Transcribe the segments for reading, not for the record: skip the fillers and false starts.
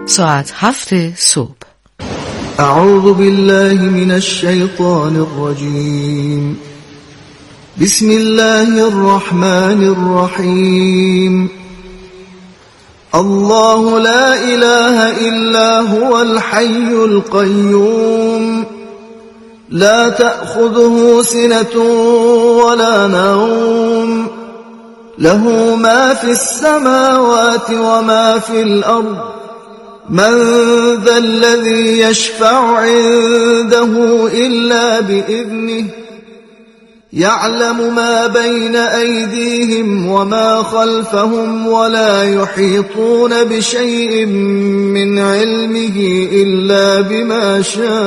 ساعت 7 صبح. اعوذ بالله من الشیطان الرجیم. بسم الله الرحمن الرحیم. الله لا اله الا هو الحي القيوم لا تأخذه سنة ولا نوم له ما في السماوات وما في الأرض من ذا الذي يشفع عنده إلا بإذنه يعلم ما بين أيديهم وما خلفهم ولا يحيطون بشيء من علمه إلا بما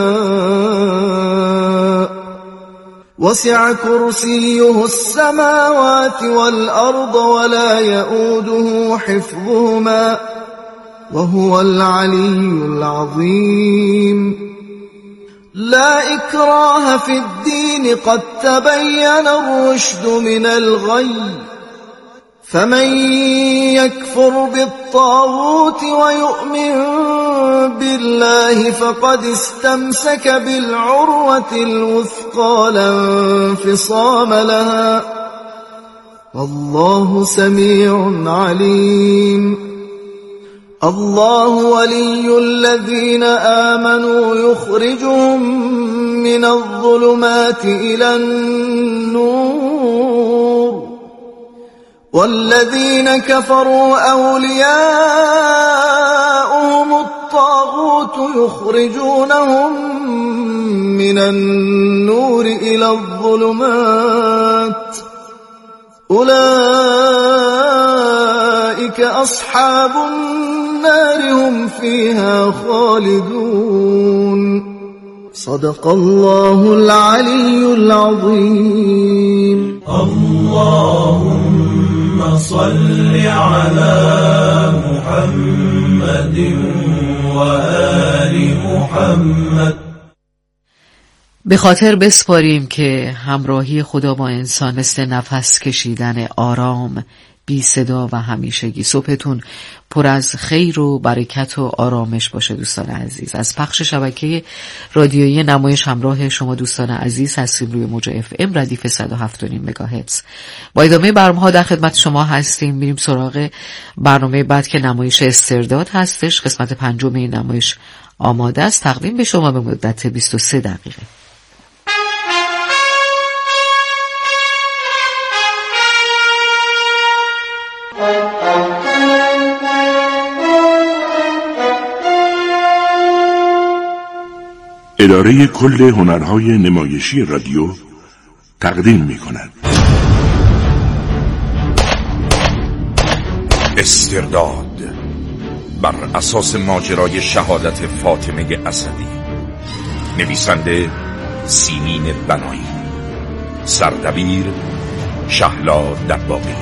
شاء وسع كرسيه السماوات والأرض ولا يؤوده حفظهما وهو العلي العظيم. لا إكراه في الدين قد تبين الرشد من الغي فمن يكفر بالطاغوت ويؤمن بالله فقد استمسك بالعروة الوثقى لا انفصام لها والله سميع عليم. الله ولي الذين آمنوا يخرجهم من الظلمات إلى النور والذين كفروا أولياؤهم الطاغوت يخرجونهم من النور إلى الظلمات أولئك أصحاب النار هم فيها خالدون. صدق الله العلي العظيم. اللهم صل على محمد وآل محمد. به خاطر بسپاریم که همراهی خدا با انسان مثل نفس کشیدن آرام، بی صدا و همیشگی. صبحتون پر از خیر و برکت و آرامش باشه دوستان عزیز. از پخش شبکه رادیویی نمایش همراه شما دوستان عزیز هستیم روی موج FM ردیف 107.5 مگاهرتز. با ادامه برنامه‌ها در خدمت شما هستیم. میریم سراغ برنامه بعد که نمایش استرداد هستش. قسمت 5 این نمایش آماده است تقدیم به شما به مدت 23 دقیقه. اداره کل هنرهای نمایشی رادیو تقدیم می‌کند استرداد بر اساس ماجرای شهادت فاطمه اسدی. نویسنده سیمین بنایی، سردبیر شهلا دباغی.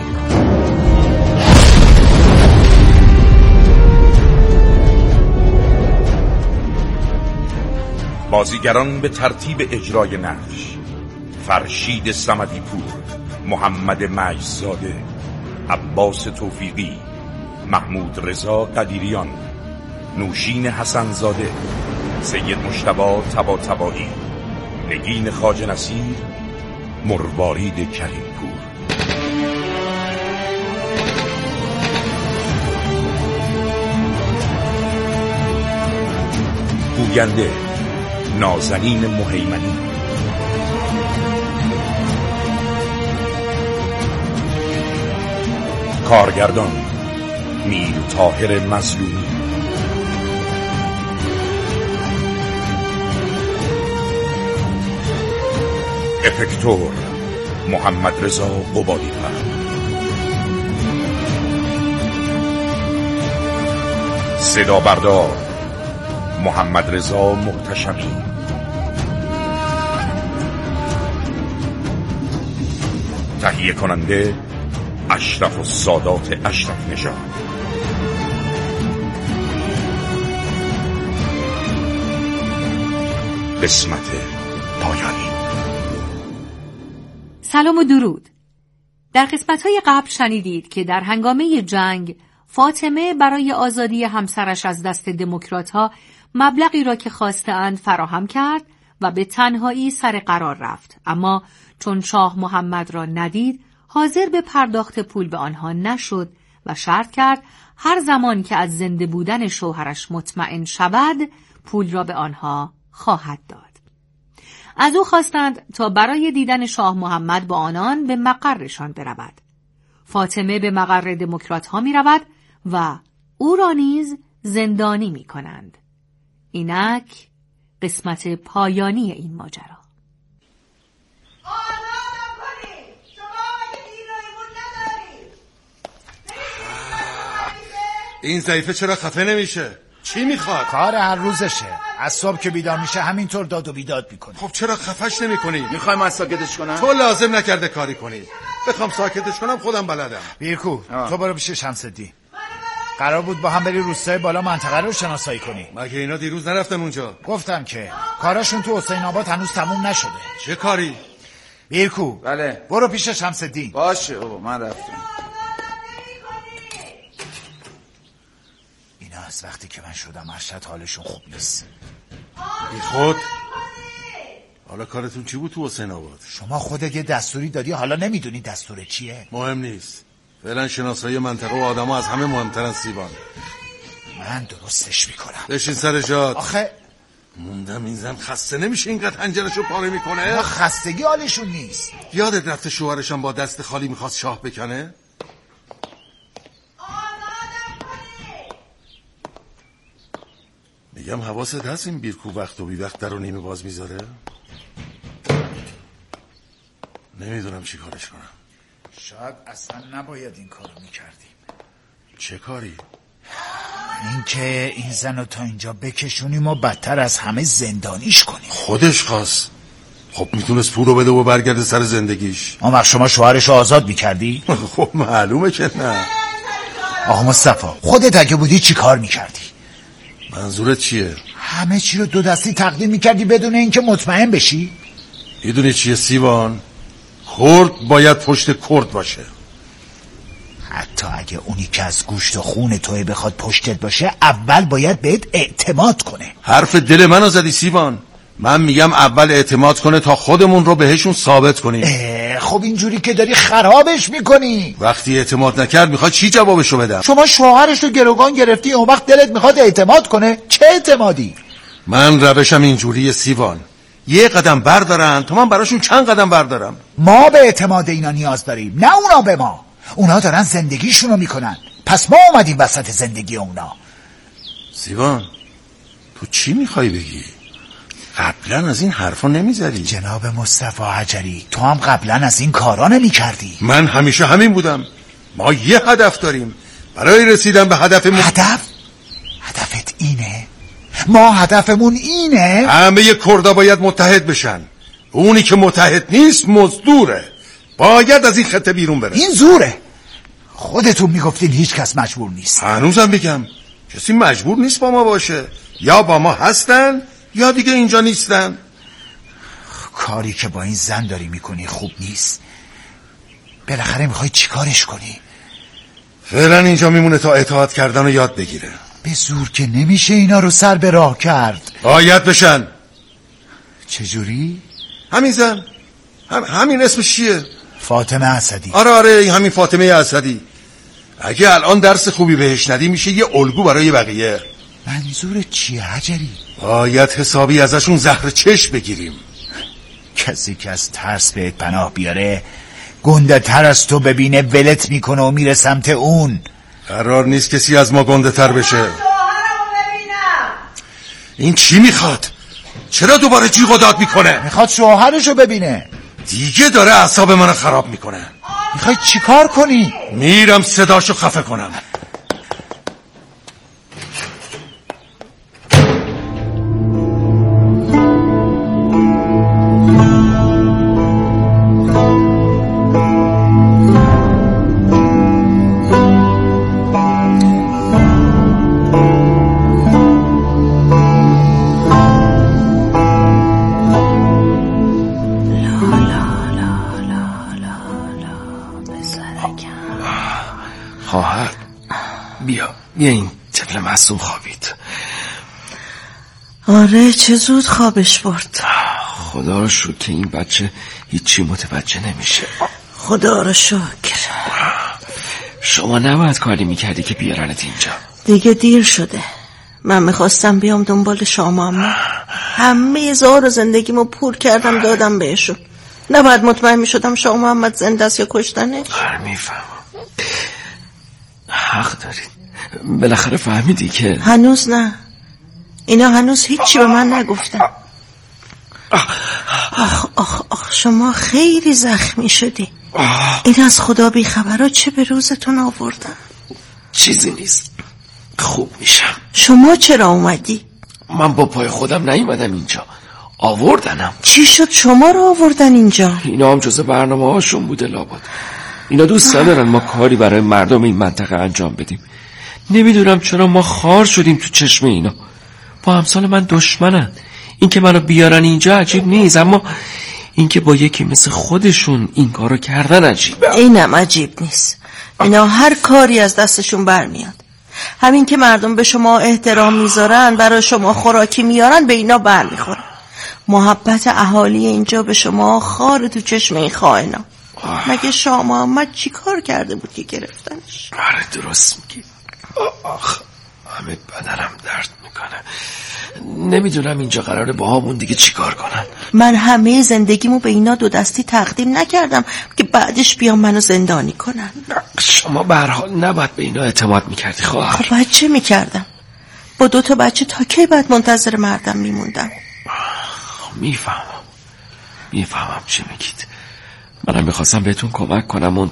بازیگران به ترتیب اجرای نقش: فرشید صمدی پور، محمد مجزاده، عباس توفیقی، محمود رضا قدیریان، نوشین حسنزاده، سید مجتبی طباطبایی، نگین خواجه نصیر، مروارید کریم پور. گوینده نازنین مهیمنی. کارگردان میر طاهر مظلومی. افکتور محمد رضا قبادی‌پر. صدا بردار محمد رضا محتشمی. تهیه کننده اشرف السادات اشرف نژاد. قسمت پایانی. سلام و درود. در قسمت‌های قبل شنیدید که در هنگامه جنگ فاطمه برای آزادی همسرش از دست دموکرات‌ها مبلغی را که خواسته‌اند فراهم کرد و به تنهایی سر قرار رفت، اما چون شاه محمد را ندید حاضر به پرداخت پول به آنها نشد و شرط کرد هر زمان که از زنده بودن شوهرش مطمئن شود پول را به آنها خواهد داد. از او خواستند تا برای دیدن شاه محمد با آنان به مقرشان برود. فاطمه به مقر دموکرات‌ها می رود و او را نیز زندانی می کنند. اینک قسمت پایانی این ماجرا. این ضعیفه چرا خفه نمیشه؟ چی میخواد؟ کار هر روزشه. از صبح که بیدار میشه همینطور داد و بیداد میکنه. خب چرا خفش نمیکنی؟ میخوای من ساکتش کنم؟ تو لازم نکرده کاری کنی. بخوام ساکتش کنم خودم بلدم. بیرکو تو برو پیش شمس‌الدین. قرار بود با هم بری روستای بالا منطقه رو شناسایی کنی. مگه اینا دیروز نرفتن اونجا؟ گفتم که کاراشون تو حسین آباد هنوز تموم نشده. چه کاری؟ بیرکو بله برو پیش شمس‌الدین. باشه بابا من رفتم. اینا از وقتی که من شدم ارشد حالشون خوب نیست. بی خود حالا کارتون چی بود تو حسین آباد؟ شما خودت یه دستوری دادی حالا نمیدونی دستور چیه؟ مهم نیست. فعلا شناسایی منطقه و آدما از همه مهمترن سیبان. من درستش میکنم. بشین سر جات. آخه موندم این زن خسته نمیشه اینقدر حنجرشو پاره میکنه؟ خستگی حالشون نیست. یادت رفته شوهرشم با دست خالی میخواست شاه بکنه؟ میگم حواست هست این بیرکو وقت و بی وقت در و نیمه باز میذاره؟ نمیدونم چی کارش کنم. شاید اصلا نباید این کارو میکردیم. چه کاری؟ اینکه این زن رو تا اینجا بکشونیم و بدتر از همه زندانیش کنیم. خودش خواست. خب میتونست پول رو بده و برگرده سر زندگیش. اون وقت شما شوهرش رو آزاد میکردی؟ خب معلومه که نه. آقا مصطفی خودت اگه بودی چی کار میکردی؟ منظورت چیه؟ همه چی رو دو دستی تقدیم میکردی بدون اینکه مطمئن بشی؟ میدونی چیه سیوان؟ کرد باید پشت کرد باشه. حتی اگه اونی که از گوشت و خون توی بخواد پشتت باشه اول باید بهت اعتماد کنه. حرف دل منو زدی سیوان. من میگم اول اعتماد کنه تا خودمون رو بهشون ثابت کنیم. خب اینجوری که داری خرابش میکنی. وقتی اعتماد نکرد میخواد چی جوابشو بدم؟ شما شوهرش رو گروگان گرفتی اون وقت دلت میخواد اعتماد کنه؟ چه اعتمادی؟ من روشم اینجوری سیوان. یه قدم بردارن تا من براشون چند قدم بردارم. ما به اعتماد اینا نیاز داریم نه اونا به ما. اونا دارن زندگیشونو میکنن پس ما اومدیم وسط زندگی اونا. سیوان تو چی میخوای بگی؟ قبلا از این حرفا نمیزدی. جناب مصطفی حجری تو هم قبلا از این کارا نمیکردی. من همیشه همین بودم. ما یه هدف داریم برای رسیدن به هدفمون. هدفت اینه؟ ما هدفمون اینه؟ همه کردا باید متحد بشن. اونی که متحد نیست مزدوره. باید از این خطه بیرون بره. این زوره. خودتون میگفتین هیچ کس مجبور نیست. هنوزم میگم کسی مجبور نیست با ما باشه. یا با ما هستن یا دیگه اینجا نیستن. کاری که با این زن داری میکنی خوب نیست. بالاخره میخوای چی کارش کنی؟ فعلا اینجا میمونه تا اطاعت کردن رو یاد بگیره. به زور که نمیشه اینا رو سر به راه کرد. باید بشن. چجوری؟ همین زن همین اسمش چیه؟ فاطمه اسدی. آره همین فاطمه اسدی. اگه الان درس خوبی بهش ندی میشه یه الگو برای بقیه. منظور چیه حجری؟ باید حسابی ازشون زهر چشم بگیریم. کسی که از ترس بهت پناه بیاره گنده تر از تو ببینه ولت میکنه و میره سمت اون. قرار نیست کسی از ما گنده تر بشه. این چی میخواد؟ چرا دوباره جیغ و داد میکنه؟ میخواد شوهرشو ببینه. دیگه داره اعصاب منو خراب میکنه. میخوای چی کار کنی؟ میرم صداشو خفه کنم. بیا این طفل معصوم خوابید. آره چه زود خوابش برد. خدا رو شکر که این بچه هیچی متوجه نمیشه. خدا رو شکر. شما نباید کاری میکردی که بیارنت اینجا. دیگه دیر شده. من میخواستم بیام دنبال شما، اما همه زار و زندگیمو پور کردم دادم بهشون. نباید مطمئن میشدم شاه محمد زنده است یا کشتنش. میفهمم، حق دارید. بالاخره فهمیدی که هنوز نه. اینا هنوز هیچی به من نگفتن. آخ شما خیلی زخمی شدی. این از خدا بی خبرها چه به روزتون آوردن؟ چیزی نیست، خوب میشم. شما چرا اومدی؟ من با پای خودم نیومدم اینجا، آوردنم. چی شد شما رو آوردن اینجا؟ اینا هم جزء برنامه هاشون بوده لابد. اینا دوست ندارن ما کاری برای مردم این منطقه انجام بدیم. نمیدونم چرا ما خار شدیم تو چشم اینا. با همسال من دشمنن. این که منو بیارن اینجا عجیب نیست، اما این که با یکی مثل خودشون این کارو کردن عجیبه. اینم عجیب نیست. اینا هر کاری از دستشون برمیاد. همین که مردم به شما احترام میذارن، برای شما خوراکی میارن، به اینا برمیخوره. محبت اهالی اینجا به شما خار تو چشم این خائنا. مگه شاه محمد چی کار کرده بود که گرفتنش؟ آره درست میگی. آخ همه بدنم درد میکنه. نمیدونم اینجا قراره با همون دیگه چی کار کنن. من همه زندگیمو به اینا دو دستی تقدیم نکردم که بعدش بیان منو زندانی کنن. شما به هر حال نباید به اینا اعتماد میکردی خواهر. خب باید چه میکردم؟ با 2 بچه تا کی باید منتظر مردم میموندم؟ میفهمم چی میگید. منم میخواستم بهتون کمک کنم،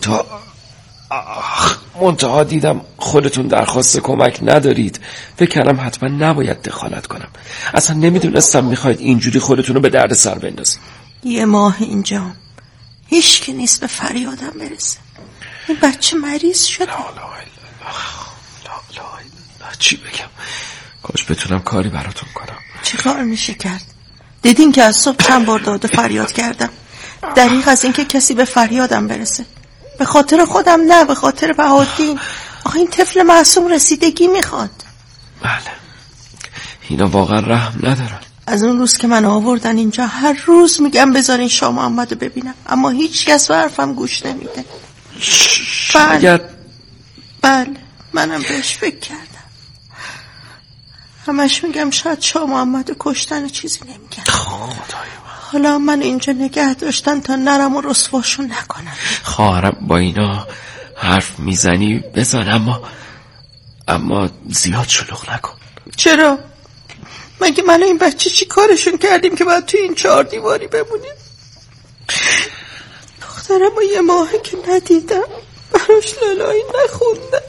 منتها دیدم خودتون درخواست کمک ندارید. فکر کردم حتما نباید دخالت کنم. اصلا نمیدونستم میخواید اینجوری خودتونو به درد سر بندازید. 1 ماه اینجا هیچ که نیست به فریادم برسه. این بچه مریض شده. لا چی بگم؟ کاش بتونم کاری براتون کنم. چه کار میشه کرد؟ دیدین که از صبح چند بار داد و فریاد کردم، دریغ از این که کسی به فریادم برسه. به خاطر خودم نه، به خاطر بهادین. آخه این طفل معصوم رسیدگی میخواد. بله اینا واقعا رحم ندارن. از اون روز که من آوردن اینجا هر روز میگم بذارین شاه محمد رو ببینم، اما هیچ کس به حرفم گوش نمیده. بله منم بهش فکر کردم. همش میگم شاید شاه محمد رو کشتن و چیزی نمیگن. حالا من اینجا نگه داشتن تا نرم و رسواشون نکنم. خواهرم با اینا حرف میزنی بزن، اما زیاد شلوغ نکن. چرا؟ مگه من این بچه چی کارشون کردیم که باید توی این 4 دیواری بمونیم؟ دخترم رو 1 ماهه که ندیدم، براش لالایی نخوندم.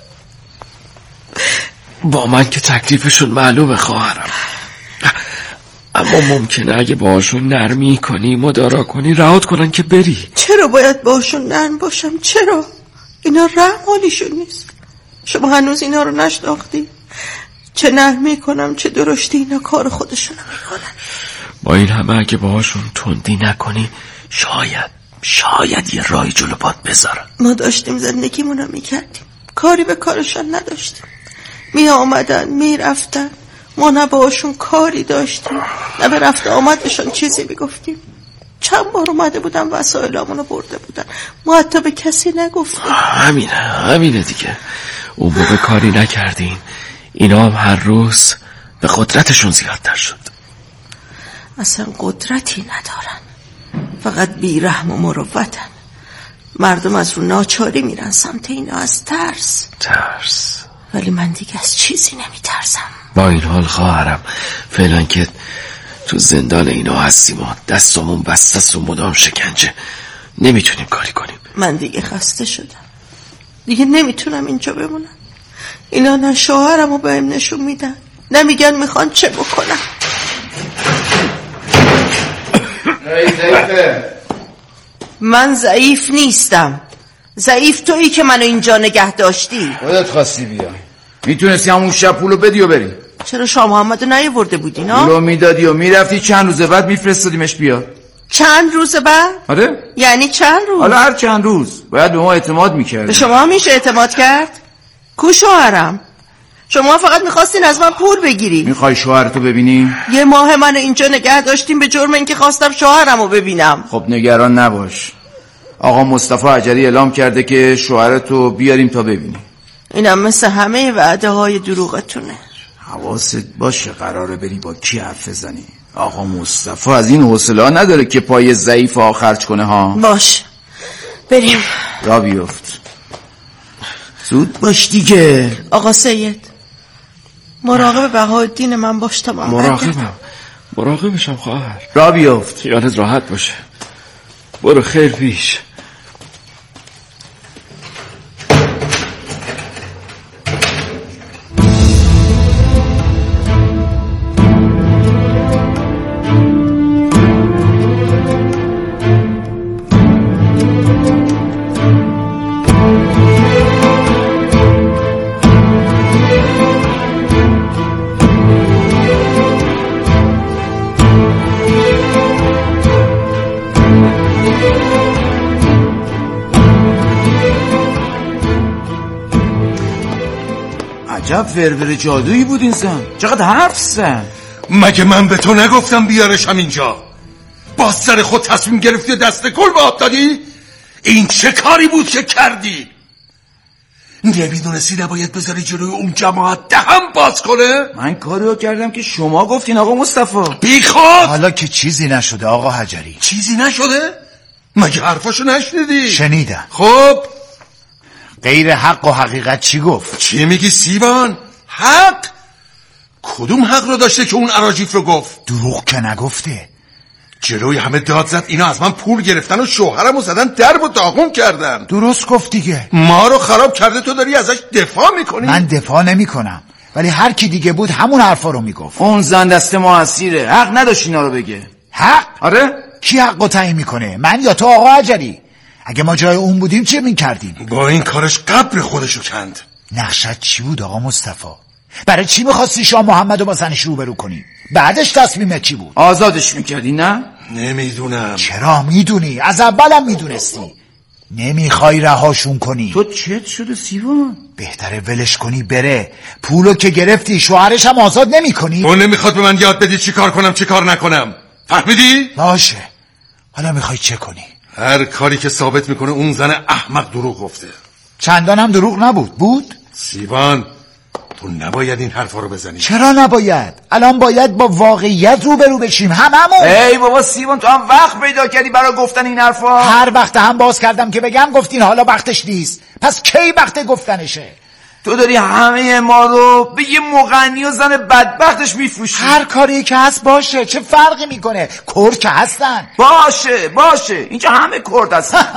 با من که تکلیفشون معلومه خواهرم، اما ممکنه اگه باهاشون نرمی کنی، مدارا کنی، رهات کنن که بری. چرا باید باهاشون نرم باشم؟ چرا؟ اینا رحم حالیشون نیست. شما هنوز اینا رو نشناختی؟ چه نرمی کنم چه درشتی اینا کار خودشونو میکنن. با این همه اگه باهاشون تندی نکنی، شاید یه راهی جلو پات بذارن. ما داشتیم زندگیمونو میکردیم، کاری به کارشان نداشتیم. می آمدن می رفتن، ما نه باهاشون کاری داشتیم، نه به رفت آمدشون چیزی بگفتیم. چند بار اومده بودن وسایلامونو برده بودن، ما حتی به کسی نگفتیم. همینه دیگه. اون موقع کاری نکردین، اینا هم هر روز به قدرتشون زیادتر شد. اصلا قدرتی ندارن، فقط بیرحم و مروتن. مردم از رو ناچاری میرن سمت اینا از ترس. ولی من دیگه از چیزی نمیترسم. با این حال خواهرم فعلا که تو زندان اینا هستیم و دستمون بسته است و مدام شکنجه، نمیتونیم کاری کنیم. من دیگه خسته شدم، دیگه نمیتونم اینجا بمونم. اینا نه شوهرم رو بهم نشون میدن، نه میگن میخوان چه بکنم. من ضعیف نیستم، ضعیف تویی که منو اینجا نگه داشتی. خودت خواستی بیای، میتونستی همون شب پولو بدی و بری. چرا شاه محمد رو نیاورده بودی؟ پولو میدادی و میرفتی، چند روز بعد میفرستادیمش بیا. چند روز بعد؟ آره. یعنی چند روز؟ حالا هر چند روز باید به ما اعتماد میکردی. به شما میشه اعتماد کرد؟ کو شوهرم؟ شما فقط میخواستین از من پول بگیری. میخوای شوهرتو ببینی؟ 1 ماه من اینجا نگه داشتیم به جرم اینکه خواستم شوهرمو ببینم. خب نگران نباش، آقا مصطفی اجری اعلام کرده که شوهرتو بیاریم تا ببینی. اینم مثل همه وعده های دروغتونه. حواست باشه قراره بری با کی حرف بزنی. آقا مصطفی از این حوصله نداره که پای ضعیف ها خرج کنه ها. باش بریم. را بیفت، زود باش دیگه. آقا سید مراقب بهاءالدین من باش تا من مراقبشم خواهر. را بیفت، خیالت راحت باشه. برو خیر پیش. عجب فرور جادویی بود این زن، چقدر حرف زد. مگه من به تو نگفتم بیارشم اینجا؟ باز سر خود تصمیم گرفتی دست گل به آب دادی؟ این چه کاری بود که کردی؟ نمیدونستی نباید بذاری جلوی اون جماعت دهم باز کنه؟ من کاری رو کردم که شما گفتین آقا مصطفی. بیخود! حالا که چیزی نشده آقا حجری. چیزی نشده؟ مگه حرفاشو نشنیدی؟ شنیدم. خب غیر حق و حقیقت چی گفت؟ چی میگی سیبان؟ حق؟ کدوم حق رو داشته که اون اراجیف رو گفت؟ دروغ که نگفته. جلوی همه داد زد اینا از من پول گرفتن و شوهرمو زدن درب و داغون کردن. درست گفت دیگه. ما رو خراب کرده، تو داری ازش دفاع میکنی؟ من دفاع نمی کنم، ولی هر کی دیگه بود همون حرفا رو میگفت. اون زن دست ما اسیره، حق نداشت اینا رو بگه. حق؟ آره. کی حقو تعیین میکنه؟ من یا تو آقا حجری؟ اگه ما جای اون بودیم چه میکردیم؟ با این کارش قبر خودشو کند. نقشت چی بود آقا مصطفی؟ برای چی میخواستی شاه محمدو با زنش روبرو کنی؟ بعدش تصمیمت چی بود؟ آزادش میکردی نه؟ نمیدونم. چرا میدونی؟ از اولم میدونستی. نمیخوای رهاشون کنی. تو چت شده سیوان؟ بهتره ولش کنی بره. پولو که گرفتی شوهرش هم آزاد نمی کنی؟ اون نمیخواد به من یاد بدی چی کار کنم چی کار نکنم، فهمیدی؟ باشه، حالا میخوای چه کنی؟ هر کاری که ثابت میکنه اون زن احمق دروغ گفته. چندان هم دروغ نبود. بود؟ سیوان تو نباید این حرفا رو بزنی. چرا نباید؟ الان باید با واقعیت روبرو بشیم هممون. ای بابا سیوان، تو هم وقت پیدا کردی برای گفتن این حرفا؟ هر وقت هم باز کردم که بگم گفتین حالا وقتش نیست. پس کی وقت گفتنشه؟ تو داری همه ما رو به یه مغنی و زن بدبختش میفروشی. هر کاری که هست باشه، چه فرقی میکنه؟ کرد که هستن. باشه اینجا همه کرد هستن.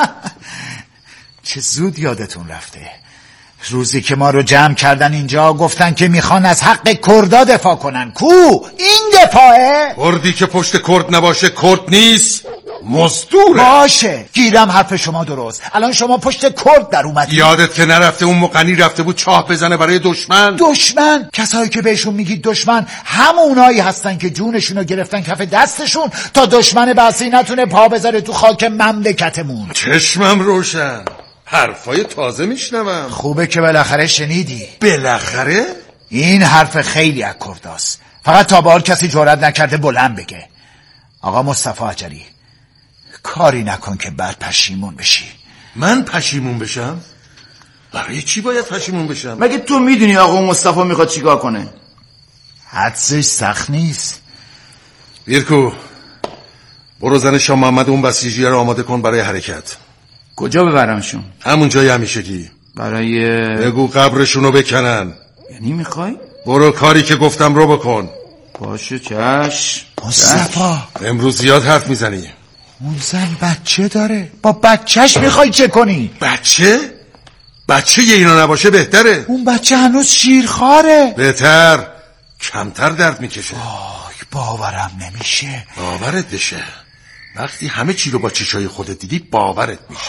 چه زود یادتون رفته. روزی که ما رو جمع کردن اینجا گفتن که میخوان از حق کردا دفاع کنن. کو این دفاعه؟ کردی که پشت کرد نباشه کرد نیست، مزدوره. باشه، گیرم حرف شما درست. الان شما پشت کرد در اومدی. یادت که نرفته اون مغنی رفته بود چاه بزنه برای دشمن؟ دشمن؟ کسایی که بهشون میگید دشمن همونایی هستن که جونشونو گرفتن کف دستشون تا دشمن بعثی نتونه پا بذاره تو خاک مملکتمون. چشمم روشن، حرفای تازه میشنوم. خوبه که بالاخره شنیدی. بالاخره؟ این حرف خیلی از کرداست، فقط تا به حال کسی جرئت نکرده بلند بگه. آقا مصطفی اجری، کاری نکن که بعد پشیمون بشی. من پشیمون بشم؟ برای چی باید پشیمون بشم؟ مگه تو میدونی آقا مصطفی میخواد چیکار کنه؟ حدسش سخت نیست. بیرکو، برو زن شاه محمد اون بسیجیه رو آماده کن برای حرکت. کجا ببرمشون؟ همون جای همیشگی. برای بگو قبرشونو بکنن. یعنی میخوای؟ برو کاری که گفتم رو بکن. باشه چشم. مصطفی امروز زیاد حرف میزنی. اون زن بچه داره، با بچهش میخوای چه کنی؟ بچه؟ بچه یه اینا نباشه بهتره. اون بچه هنوز شیرخواره. بهتر، کمتر درد میکشه. باورم نمیشه. باورت بشه، وقتی همه چی رو با چشای خودت دیدی باورت میشه.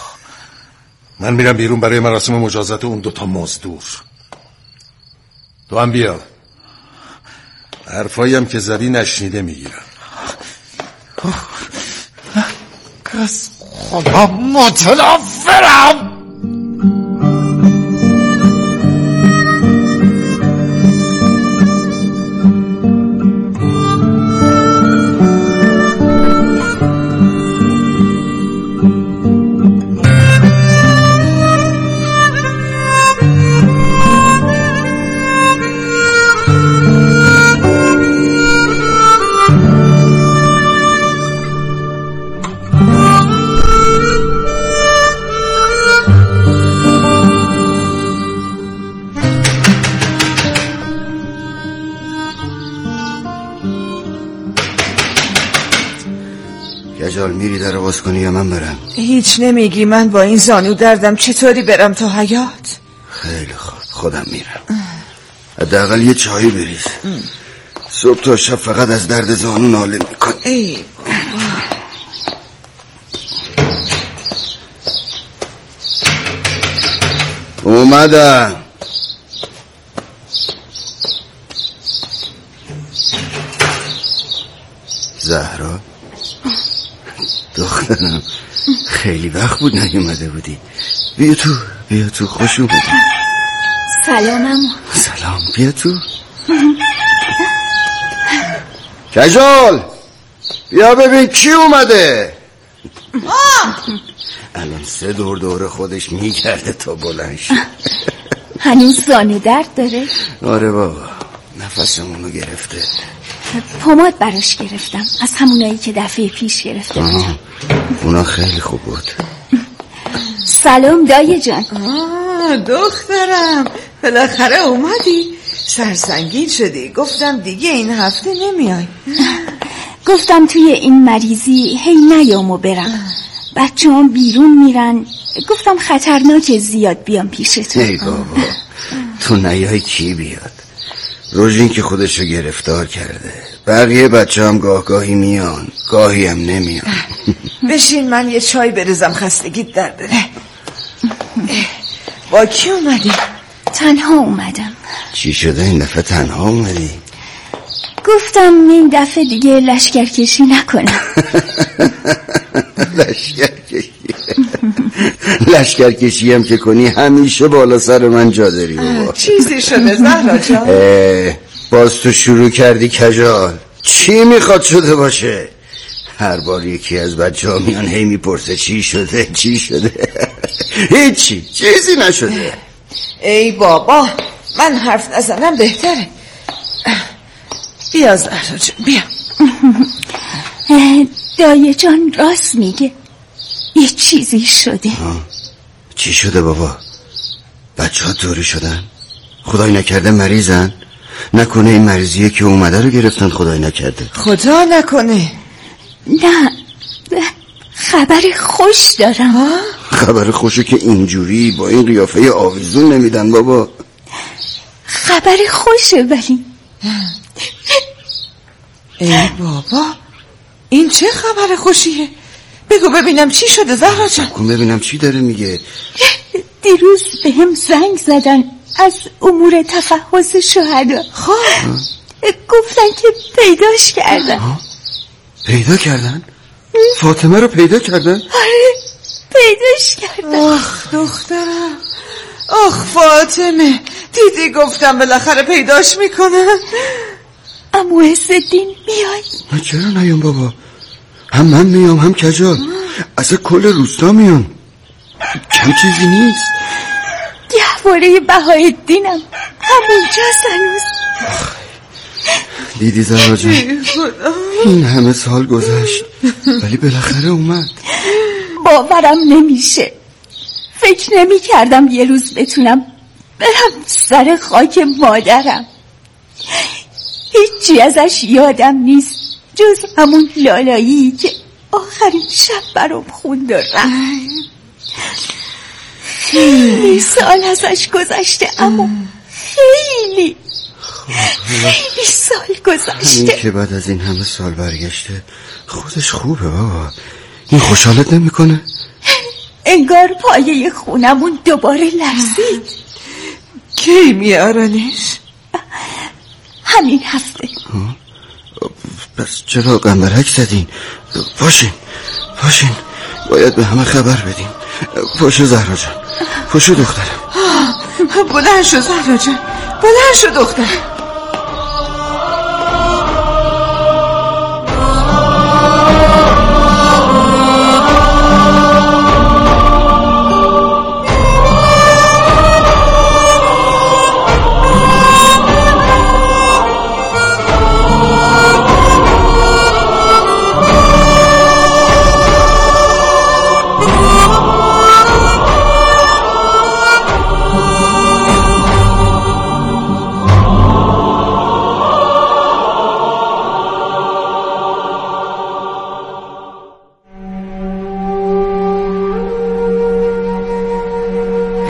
من میرم بیرون برای مراسم مجازات اون 2 مزدور. تو هم بیا، حرفایی هم که زدی نشنیده میگیرم. کس خدا متنفرم. کجال میری در باز کنی یا من برم؟ هیچ نمیگی؟ من با این زانو دردم چطوری برم تا حیاط؟ خیلی خوب، خودم میرم. حداقل یه چایی بریز. صبح تا شب فقط از درد زانو ناله میکن. ای بابا. اومدم. زهرا دخترم، خیلی وقت بود نیومده بودی. بیا تو خوش اومدی. سلام عمو. سلام، بیا تو. کجال بیا ببین کی اومده. الان 3 دور خودش میگرده تا بلند شه. هنوز زانو درد داره؟ آره بابا، نفسمونو گرفته. پماد براش گرفتم، از همونایی که دفعه پیش گرفته بودم. اونا خیلی خوب بود. سلام دایه جان. دخترم، بالاخره اومدی. سرسنگین شدی. گفتم دیگه این هفته نمیای. گفتم توی این مریضی هی نیام و برم. بچه هم بیرون میرن، گفتم خطرناکه زیاد بیام پیشتون. ای بابا، تو نیای کی بیاد؟ روژین که خودشو گرفتار کرده، بقیه بچه هم گاهی میان، گاهی هم نمیان. بشین من یه چای بریزم، خستگیت در بره. با کی اومدی؟ تنها اومدم. چی شده این دفعه تنها اومدی؟ گفتم این دفعه دیگه لشکرکشی نکنم. لشکرکشی هم که کنی همیشه بالا سر من جا داری بابا. چیزی شده زهرا جان؟ باز تو شروع کردی کجال. چی میخواد شده باشه؟ هر بار یکی از بچه ها میان هی میپرسه چی شده. هیچی، چیزی نشده. ای بابا، من حرف نزنم بهتره. بیا زهرا جان، بیا. دایه جان راست میگه، یه چیزی شده. چی شده بابا؟ بچه ها طوری شدن؟ خدای نکرده مریضن؟ نکنه این مریضیه که اومده رو گرفتن؟ خدای نکرده. خدا نکنه. نه، خبر خوش دارم. خبر خوشو که اینجوری با این قیافه آویزون نمیدن بابا. خبر خوشه ولی. ای بابا، این چه خبر خوشیه؟ بگو ببینم چی شده زهرا جان. بگو ببینم چی داره میگه. دیروز به هم زنگ زدن از امور تفحص شهدا. گفتن که پیداش کردن. پیدا کردن؟ فاطمه رو پیدا کردن؟ آره، پیداش کردن. آخ دخترم، آخ فاطمه، دیدی گفتم بالاخره پیداش میکنن. عمو عزالدین میای؟ من چرا نیام بابا؟ هم من میام هم کجال. اصلا کل روستا میان، کم چیزی نیست. گهواره بهایالدینم همونجاست هنوز. دیدی زهرا جان، این همه سال گذشت ولی بالاخره اومد. باورم نمیشه. فکر نمی کردم یه روز بتونم برم سر خاک مادرم. هیچی ازش یادم نیست جز همون لالایی که آخرین شب برام خوند و رفت. خیلی سال ازش گذشته، اما خیلی سال گذشته. این که بعد از این همه سال برگشته خودش خوبه بابا. این خوشحالت نمی کنه؟ انگار پایه خونمون دوباره لرزید. کی میارنش؟ همین هفته. پس چرا قنبرک زدین؟ پاشین باید به همه خبر بدیم. پاشو زهرا جان، پاشو دخترم. بلند شو زهرا جان، بلند شو دخترم.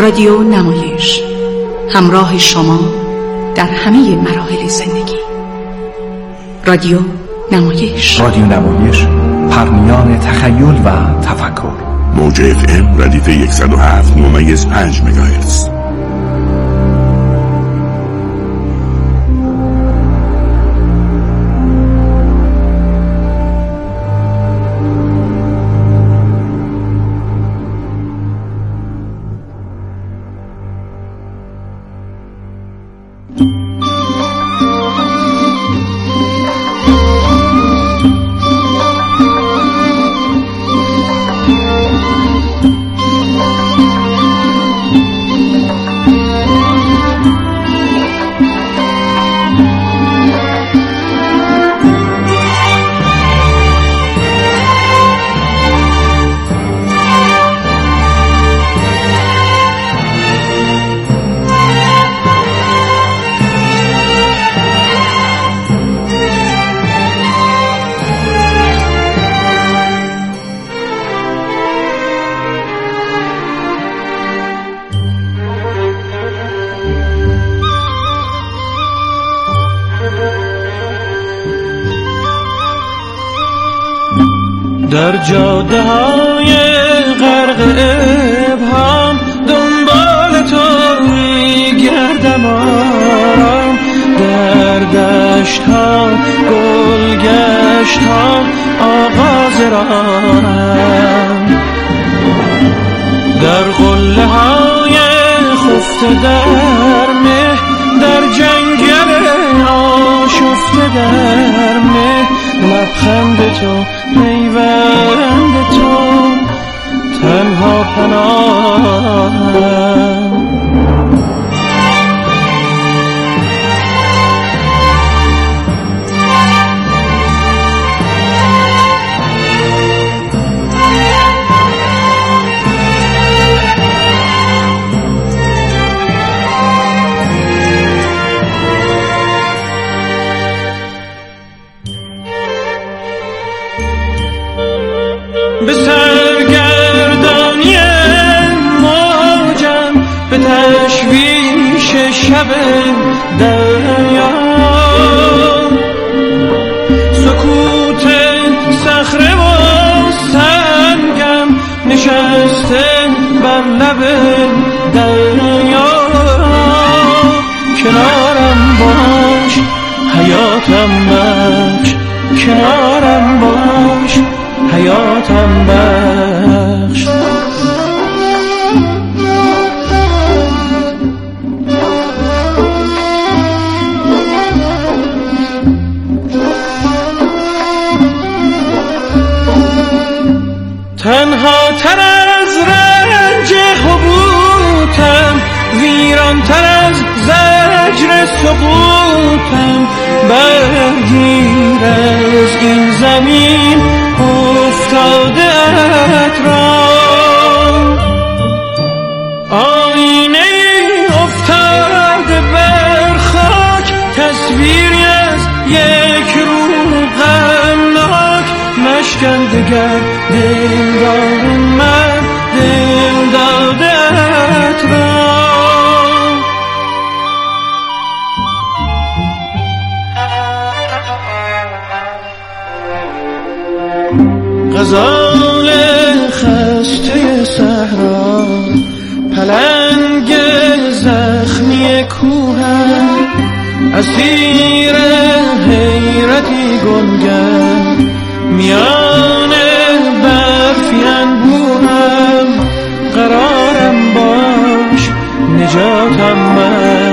رادیو نمایش، همراه شما در همه مراحل زندگی. رادیو نمایش، رادیو نمایش، پرمیان تخیل و تفکر. موج FM ردیف 107.5 مگاهرتز. در جاده های غرق ابهام دنبال تو میگردم آرام، در دشت ها گلگشت ها آغاز راهم، در قله های خفته در مه، در جنگل آشفته در مه، لبخند تو پیوند تو تنها پناهم. به سرگردانی موجم، به تشویش شب دریا، سکوت صخره و سنگم نشسته بر لب دریا، کنارم باش حیاتم بخش، کنارم باش حیاتم بخش. تنها تر از رنج حبوطم، ویران تر از زجر سقوطم، برگیر از این زمین افتاده اطراف، آینه افتاده بر خاک، تصویری از یک روح غمناک، نشکنده گر دلدار من دل داده اطراف. غزال خسته صحرا، پلنگ زخمی کوهم، اسیر حیرتی گنگم، میان برفی انبوهم، قرارم باش نجاتم من.